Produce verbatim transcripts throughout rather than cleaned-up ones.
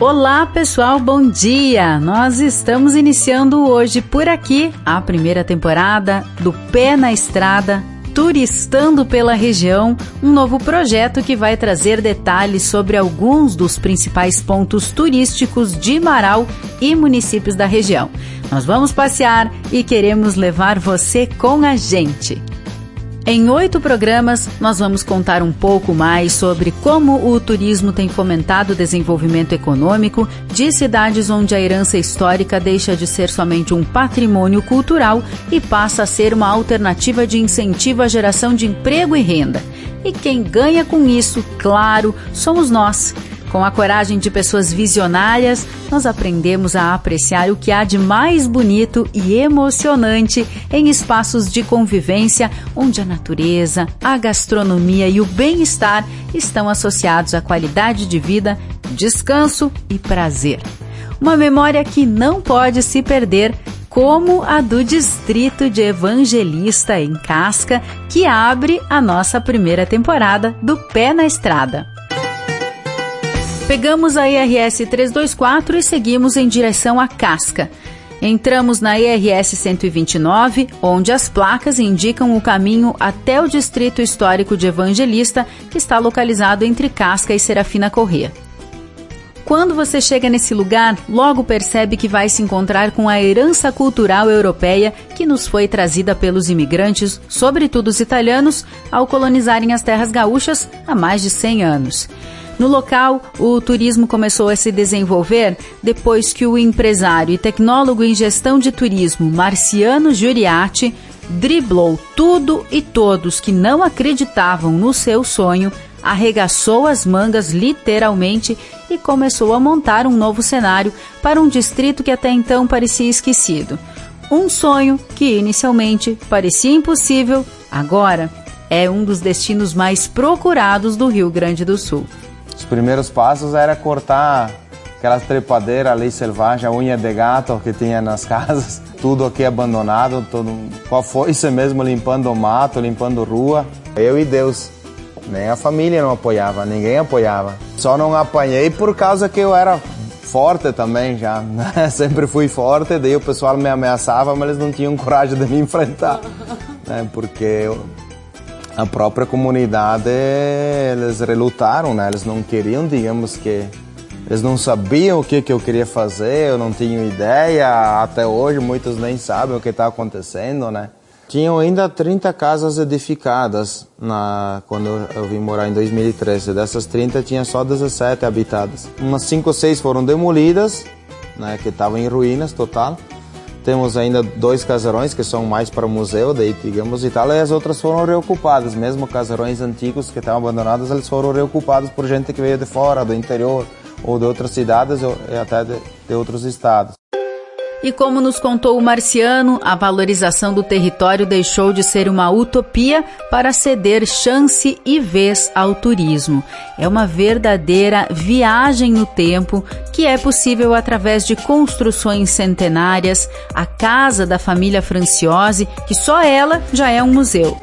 Olá pessoal, bom dia! Nós estamos iniciando hoje por aqui a primeira temporada do Pé na Estrada, Turistando pela Região, um novo projeto que vai trazer detalhes sobre alguns dos principais pontos turísticos de Marau e municípios da região. Nós vamos passear e queremos levar você com a gente. Em oito programas, nós vamos contar um pouco mais sobre como o turismo tem fomentado o desenvolvimento econômico de cidades onde a herança histórica deixa de ser somente um patrimônio cultural e passa a ser uma alternativa de incentivo à geração de emprego e renda. E quem ganha com isso, claro, somos nós. Com a coragem de pessoas visionárias, nós aprendemos a apreciar o que há de mais bonito e emocionante em espaços de convivência onde a natureza, a gastronomia e o bem-estar estão associados à qualidade de vida, descanso e prazer. Uma memória que não pode se perder, como a do Distrito de Evangelista em Casca, que abre a nossa primeira temporada do Pé na Estrada. Pegamos a E R S trezentos e vinte e quatro e seguimos em direção a Casca. Entramos na E R S cento e vinte e nove, onde as placas indicam o caminho até o Distrito Histórico de Evangelista, que está localizado entre Casca e Serafina Corrêa. Quando você chega nesse lugar, logo percebe que vai se encontrar com a herança cultural europeia que nos foi trazida pelos imigrantes, sobretudo os italianos, ao colonizarem as terras gaúchas há mais de cem anos. No local, o turismo começou a se desenvolver depois que o empresário e tecnólogo em gestão de turismo Marciano Giuriati driblou tudo e todos que não acreditavam no seu sonho, arregaçou as mangas literalmente e começou a montar um novo cenário para um distrito que até então parecia esquecido. Um sonho que inicialmente parecia impossível, agora é um dos destinos mais procurados do Rio Grande do Sul. Os primeiros passos era cortar aquelas trepadeiras ali selvagem, a unha de gato que tinha nas casas, tudo aqui abandonado, todo, com a foice mesmo limpando o mato, limpando a rua. Eu e Deus, nem a família não apoiava, ninguém apoiava. Só não apanhei por causa que eu era forte também já, né? Sempre fui forte, daí o pessoal me ameaçava, mas eles não tinham coragem de me enfrentar, né? Porque eu... a própria comunidade, eles relutaram, né? Eles não queriam, digamos que... Eles não sabiam o que, que eu queria fazer, eu não tinha ideia. Até hoje, muitos nem sabem o que está acontecendo, né? Tinham ainda trinta casas edificadas na, quando eu vim morar em dois mil e treze. Dessas trinta, tinha só dezessete habitadas. Umas cinco ou seis foram demolidas, né? Que estavam em ruínas total. Temos ainda dois casarões que são mais para o museu, daí, digamos, e tal, e as outras foram reocupadas. Mesmo casarões antigos que estavam abandonados, eles foram reocupados por gente que veio de fora, do interior, ou de outras cidades, ou até de, de outros estados. E como nos contou o Marciano, a valorização do território deixou de ser uma utopia para ceder chance e vez ao turismo. É uma verdadeira viagem no tempo que é possível através de construções centenárias, a casa da família Franciose, que só ela já é um museu.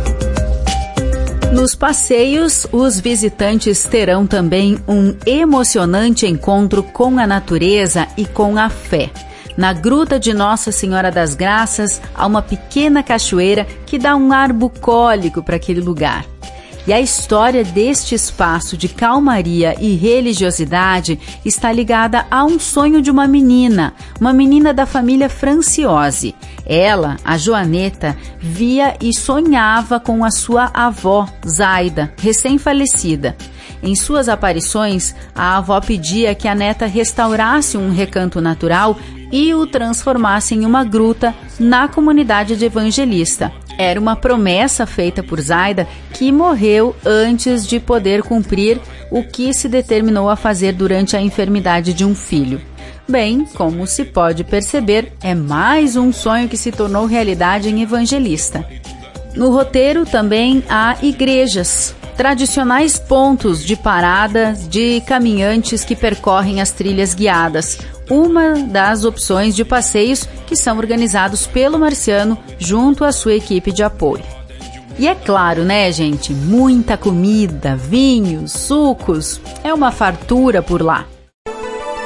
Nos passeios, os visitantes terão também um emocionante encontro com a natureza e com a fé. Na Gruta de Nossa Senhora das Graças, há uma pequena cachoeira que dá um ar bucólico para aquele lugar. E a história deste espaço de calmaria e religiosidade está ligada a um sonho de uma menina, uma menina da família Franciose. Ela, a Joaneta, via e sonhava com a sua avó, Zaida, recém-falecida. Em suas aparições, a avó pedia que a neta restaurasse um recanto natural e o transformasse em uma gruta na comunidade de Evangelista. Era uma promessa feita por Zaida, que morreu antes de poder cumprir o que se determinou a fazer durante a enfermidade de um filho. Bem, como se pode perceber, é mais um sonho que se tornou realidade em Evangelista. No roteiro também há igrejas, tradicionais pontos de parada de caminhantes que percorrem as trilhas guiadas, uma das opções de passeios que são organizados pelo Marciano junto à sua equipe de apoio. E é claro, né, gente, muita comida, vinhos, sucos, é uma fartura por lá.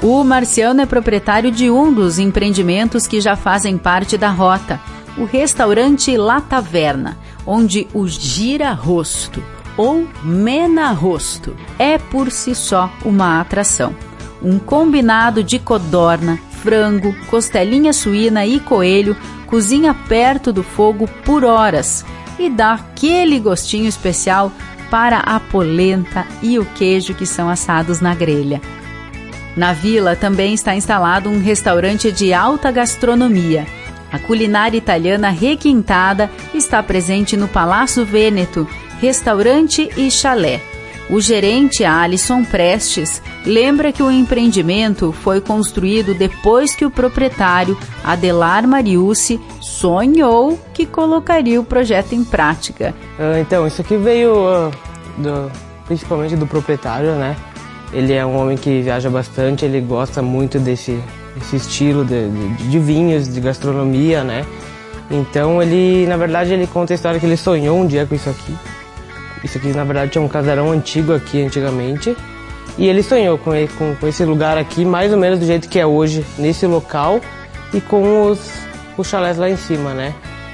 O Marciano é proprietário de um dos empreendimentos que já fazem parte da rota, o restaurante La Taverna, onde o gira-rosto ou mena-rosto é por si só uma atração. Um combinado de codorna, frango, costelinha suína e coelho cozinha perto do fogo por horas e dá aquele gostinho especial para a polenta e o queijo que são assados na grelha. Na vila também está instalado um restaurante de alta gastronomia. A culinária italiana requintada está presente no Palácio Vêneto, restaurante e chalé. O gerente Alisson Prestes lembra que o empreendimento foi construído depois que o proprietário Adelar Mariucci sonhou que colocaria o projeto em prática. Então, isso aqui veio uh, do, principalmente do proprietário, né? Ele é um homem que viaja bastante, ele gosta muito desse, desse estilo de, de, de vinhos, de gastronomia, né? Então, ele, na verdade, ele conta a história que ele sonhou um dia com isso aqui. Isso aqui, na verdade, tinha um casarão antigo aqui, antigamente. E ele sonhou com, com, com esse lugar aqui, mais ou menos do jeito que é hoje, nesse local. E com os, os chalés lá em cima, né?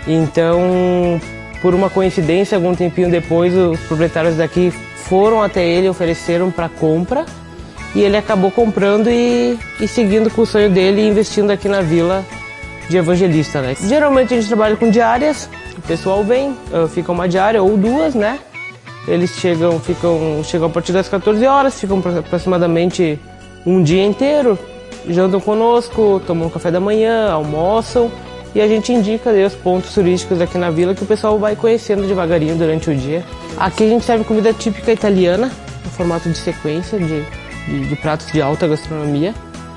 Então, por uma coincidência, algum tempinho depois, os proprietários daqui foram até ele, ofereceram para compra. E ele acabou comprando e, e seguindo com o sonho dele e investindo aqui na vila de Evangelista, né? Geralmente a gente trabalha com diárias, o pessoal vem, fica uma diária ou duas, né? Eles chegam, ficam, chegam a partir das quatorze horas, ficam aproximadamente um dia inteiro, jantam conosco, tomam café da manhã, almoçam e a gente indica aí, os pontos turísticos aqui na vila que o pessoal vai conhecendo devagarinho durante o dia. Aqui a gente serve comida típica italiana, no formato de sequência, de, de, de pratos de alta gastronomia.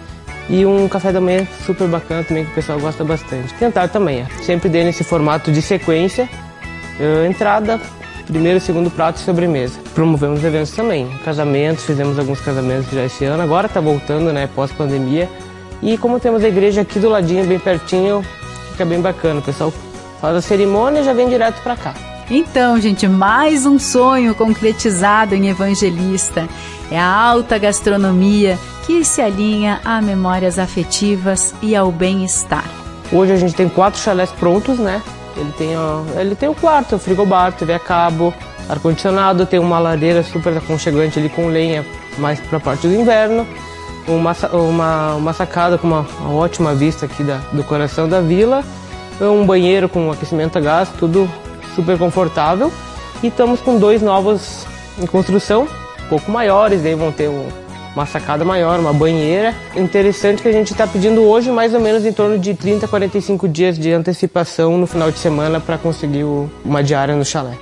E um café da manhã super bacana também, que o pessoal gosta bastante. Jantar também, é. Sempre dentro nesse formato de sequência, uh, entrada, primeiro, segundo prato e sobremesa. Promovemos eventos também, casamentos, fizemos alguns casamentos já esse ano, agora tá voltando, né, pós-pandemia. E como temos a igreja aqui do ladinho, bem pertinho, fica bem bacana. O pessoal faz a cerimônia e já vem direto pra cá. Então, gente, mais um sonho concretizado em Evangelista. É a alta gastronomia que se alinha a memórias afetivas e ao bem-estar. Hoje a gente tem quatro chalés prontos, né? Ele tem, ó, ele tem o quarto, o frigobar, T V a cabo, ar-condicionado, tem uma lareira super aconchegante ali com lenha, mais para a parte do inverno, uma, uma, uma sacada com uma, uma ótima vista aqui da, do coração da vila, um banheiro com aquecimento a gás, tudo super confortável. E estamos com dois novos em construção, um pouco maiores, daí vão ter um, uma sacada maior, uma banheira. Interessante que a gente está pedindo hoje mais ou menos em torno de trinta a quarenta e cinco dias de antecipação no final de semana para conseguir o, uma diária no chalé.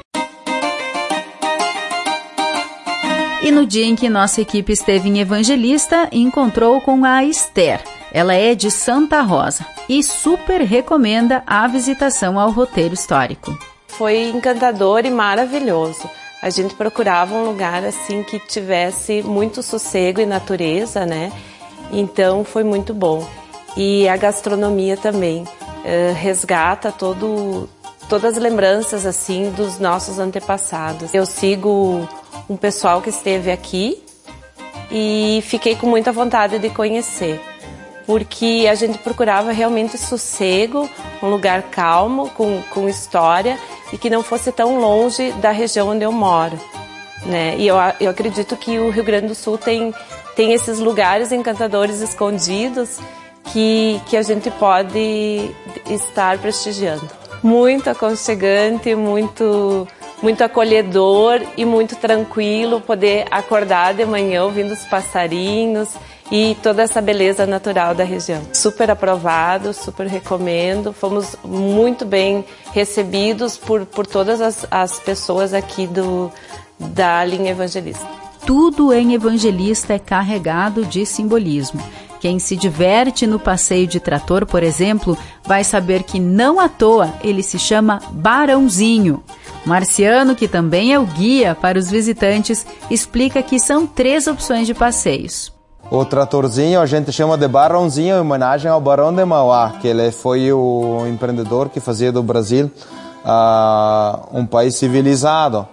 E no dia em que nossa equipe esteve em Evangelista, encontrou com a Esther. Ela é de Santa Rosa e super recomenda a visitação ao roteiro histórico. Foi encantador e maravilhoso. A gente procurava um lugar assim que tivesse muito sossego e natureza, né? Então foi muito bom. E a gastronomia também uh, resgata todo, todas as lembranças assim dos nossos antepassados. Eu sigo um pessoal que esteve aqui e fiquei com muita vontade de conhecer, porque a gente procurava realmente sossego, um lugar calmo, com, com história e que não fosse tão longe da região onde eu moro, né? E eu, eu acredito que o Rio Grande do Sul tem, tem esses lugares encantadores escondidos que, que a gente pode estar prestigiando. Muito aconchegante, muito, muito acolhedor e muito tranquilo poder acordar de manhã ouvindo os passarinhos e toda essa beleza natural da região. Super aprovado, super recomendo. Fomos muito bem recebidos por, por todas as, as pessoas aqui do, da linha Evangelista. Tudo em Evangelista é carregado de simbolismo. Quem se diverte no passeio de trator, por exemplo, vai saber que não à toa ele se chama Barãozinho. Marciano, que também é o guia para os visitantes, explica que são três opções de passeios. O tratorzinho a gente chama de Barãozinho em homenagem ao Barão de Mauá, que ele foi o empreendedor que fazia do Brasil uh, um país civilizado.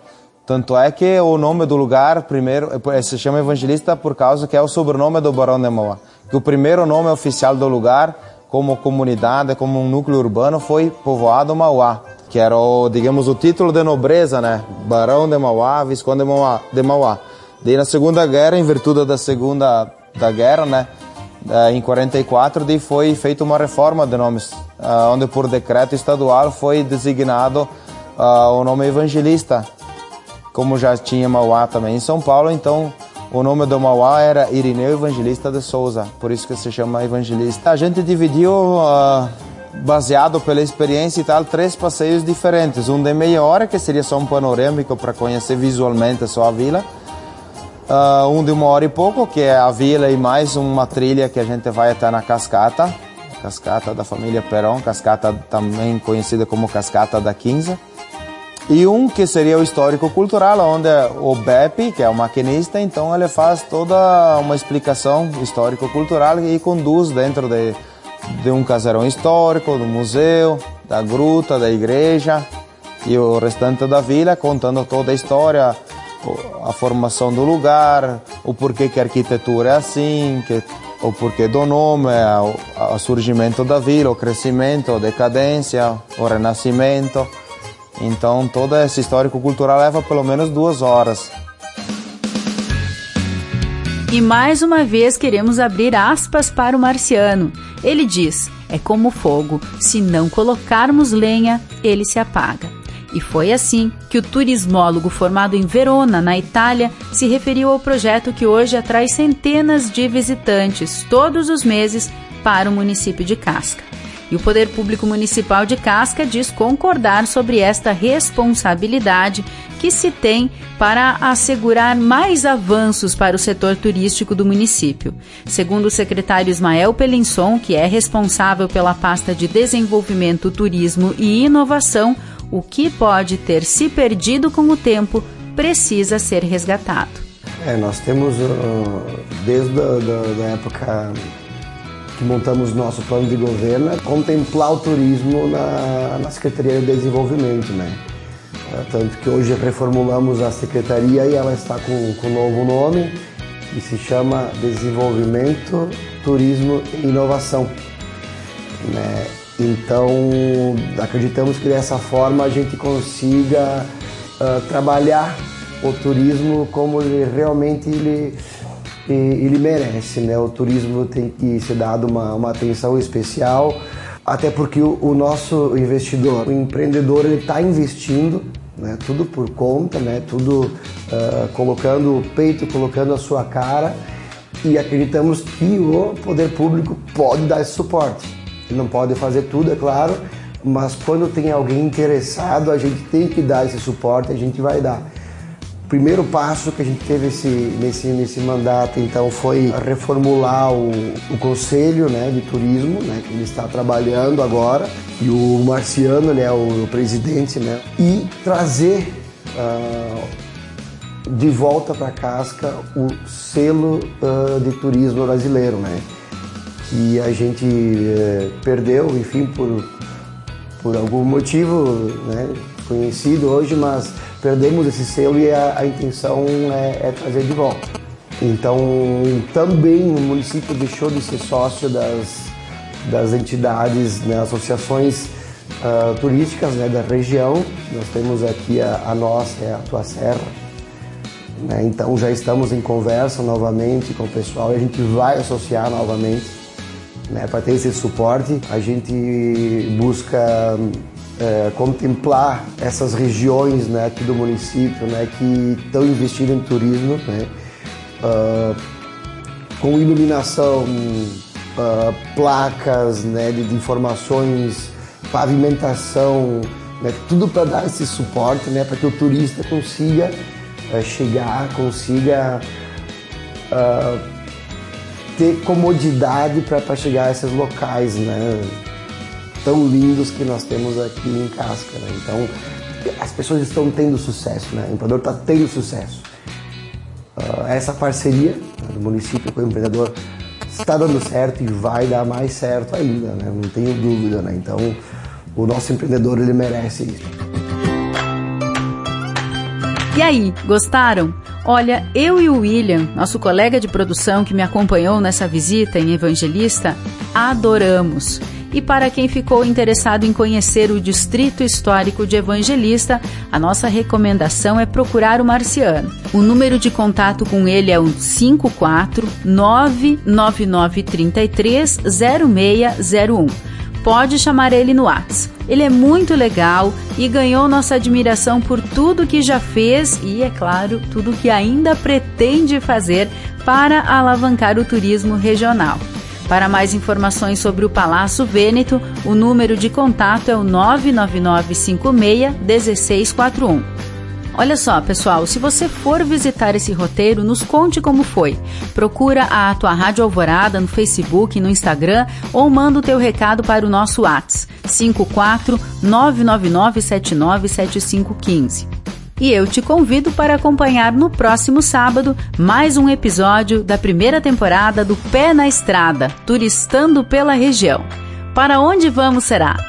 Tanto é que o nome do lugar, primeiro, se chama Evangelista por causa que é o sobrenome do Barão de Mauá. Que o primeiro nome oficial do lugar, como comunidade, como um núcleo urbano, foi Povoado Mauá, que era, o, digamos, o título de nobreza, né? Barão de Mauá, Visconde de Mauá. De Mauá. Daí na Segunda Guerra, em virtude da Segunda da Guerra, né? Em quarenta e quatro, daí foi feita uma reforma de nomes, onde por decreto estadual foi designado uh, o nome Evangelista. Como já tinha Mauá também em São Paulo, então o nome do Mauá era Irineu Evangelista de Souza, por isso que se chama Evangelista. A gente dividiu, uh, baseado pela experiência e tal, três passeios diferentes. Um de meia hora, que seria só um panorâmico para conhecer visualmente só a vila. Uh, um de uma hora e pouco, que é a vila e mais uma trilha que a gente vai até na Cascata, Cascata da família Perón, Cascata também conhecida como Cascata da Quinza. E um que seria o histórico-cultural, onde o Beppe, que é o maquinista, então ele faz toda uma explicação histórico-cultural e conduz dentro de, de um casarão histórico, do museu, da gruta, da igreja e o restante da vila, contando toda a história, a formação do lugar, o porquê que a arquitetura é assim, que, o porquê do nome, o, o surgimento da vila, o crescimento, a decadência, o renascimento. Então, todo esse histórico-cultural leva pelo menos duas horas. E mais uma vez queremos abrir aspas para o Marciano. Ele diz, é como fogo, se não colocarmos lenha, ele se apaga. E foi assim que o turismólogo formado em Verona, na Itália, se referiu ao projeto que hoje atrai centenas de visitantes todos os meses para o município de Casca. E o Poder Público Municipal de Casca diz concordar sobre esta responsabilidade que se tem para assegurar mais avanços para o setor turístico do município. Segundo o secretário Ismael Pelinson, que é responsável pela pasta de Desenvolvimento, Turismo e Inovação, o que pode ter se perdido com o tempo precisa ser resgatado. É, nós temos, desde a da época que montamos nosso plano de governo, contemplar o turismo na, na Secretaria de Desenvolvimento, né? Tanto que hoje reformulamos a Secretaria e ela está com, com um novo nome e se chama Desenvolvimento, Turismo e Inovação, né? Então, acreditamos que dessa forma a gente consiga uh, trabalhar o turismo como ele realmente ele, ele merece, né? O turismo tem que ser dado uma, uma atenção especial, até porque o, o nosso investidor, o empreendedor, ele está investindo, né? Tudo por conta, né? Tudo uh, colocando o peito, colocando a sua cara, e acreditamos que o poder público pode dar esse suporte. Não pode fazer tudo, é claro, mas quando tem alguém interessado, a gente tem que dar esse suporte, a gente vai dar. O primeiro passo que a gente teve esse, nesse, nesse mandato, então, foi reformular o, o Conselho, né, de Turismo, né, que ele está trabalhando agora, e o Marciano, ele é o, o presidente, né, e trazer uh, de volta para Casca o selo uh, de turismo brasileiro, né? Que a gente eh, perdeu, enfim, por, por algum motivo, né, conhecido hoje, mas perdemos esse selo e a, a intenção é, é trazer de volta. Então, também o município deixou de ser sócio das, das entidades, né, associações uh, turísticas, né, da região. Nós temos aqui a, a nossa, é a Tua Serra, né, então já estamos em conversa novamente com o pessoal e a gente vai associar novamente. Né, para ter esse suporte, a gente busca é, contemplar essas regiões, né, aqui do município, né, que estão investindo em turismo, né, uh, com iluminação, uh, placas, né, de, de informações, pavimentação, né, tudo para dar esse suporte, né, para que o turista consiga uh, chegar, consiga uh, ter comodidade para chegar a esses locais, né, tão lindos que nós temos aqui em Casca, né? Então, as pessoas estão tendo sucesso, né? O empreendedor está tendo sucesso. Uh, essa parceria, né, do município com o empreendedor está dando certo e vai dar mais certo ainda, né? Não tenho dúvida, né? Então, o nosso empreendedor, ele merece isso. E aí, gostaram? Olha, eu e o William, nosso colega de produção que me acompanhou nessa visita em Evangelista, adoramos. E para quem ficou interessado em conhecer o Distrito Histórico de Evangelista, a nossa recomendação é procurar o Marciano. O número de contato com ele é o cinco quatro nove nove nove três três zero seis zero um. Pode chamar ele no WhatsApp. Ele é muito legal e ganhou nossa admiração por tudo que já fez e, é claro, tudo que ainda pretende fazer para alavancar o turismo regional. Para mais informações sobre o Palácio Vêneto, o número de contato é o nove nove nove cinco seis um seis quatro um. Olha só, pessoal, se você for visitar esse roteiro, nos conte como foi. Procura a tua Rádio Alvorada no Facebook, no Instagram ou manda o teu recado para o nosso WhatsApp cinco quatro nove nove nove sete nove sete cinco um cinco. E eu te convido para acompanhar no próximo sábado mais um episódio da primeira temporada do Pé na Estrada, turistando pela região. Para onde vamos será?